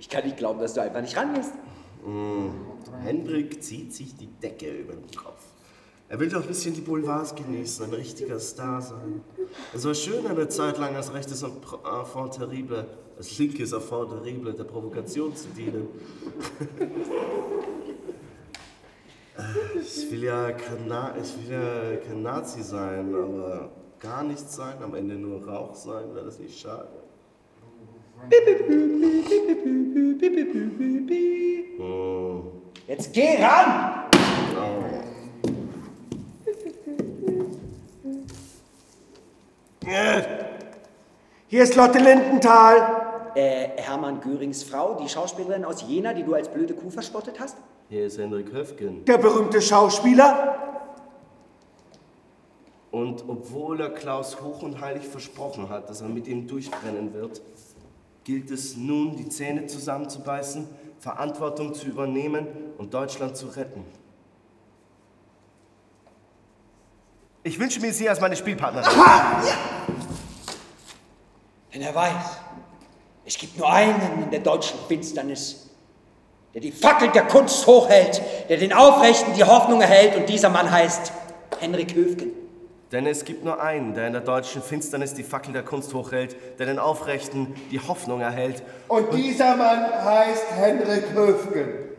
Ich kann nicht glauben, dass du einfach nicht rangehst. Hendrik zieht sich die Decke über den Kopf. Er will doch ein bisschen die Boulevards genießen, ein richtiger Star sein. Es war schön, eine Zeit lang als rechtes Enfant terrible, als linkes Enfant terrible der Provokation zu dienen. Ich will ja kein Nazi sein, aber gar nichts sein, am Ende nur Rauch sein, wäre das nicht schade? Jetzt geh ran! Hier ist Lotte Lindenthal. Hermann Görings Frau, die Schauspielerin aus Jena, die du als blöde Kuh verspottet hast? Hier ist Hendrik Höfgen. Der berühmte Schauspieler. Und obwohl er Klaus hoch und heilig versprochen hat, dass er mit ihm durchbrennen wird, gilt es nun, die Zähne zusammenzubeißen, Verantwortung zu übernehmen und Deutschland zu retten. Ich wünsche mir Sie als meine Spielpartnerin. Aha! Ja. Denn er weiß, es gibt nur einen in der deutschen Finsternis, der die Fackel der Kunst hochhält, der den Aufrechten die Hoffnung erhält, und dieser Mann heißt Hendrik Höfgen. Denn es gibt nur einen, der in der deutschen Finsternis die Fackel der Kunst hochhält, der den Aufrechten die Hoffnung erhält. Und dieser Mann heißt Hendrik Höfgen.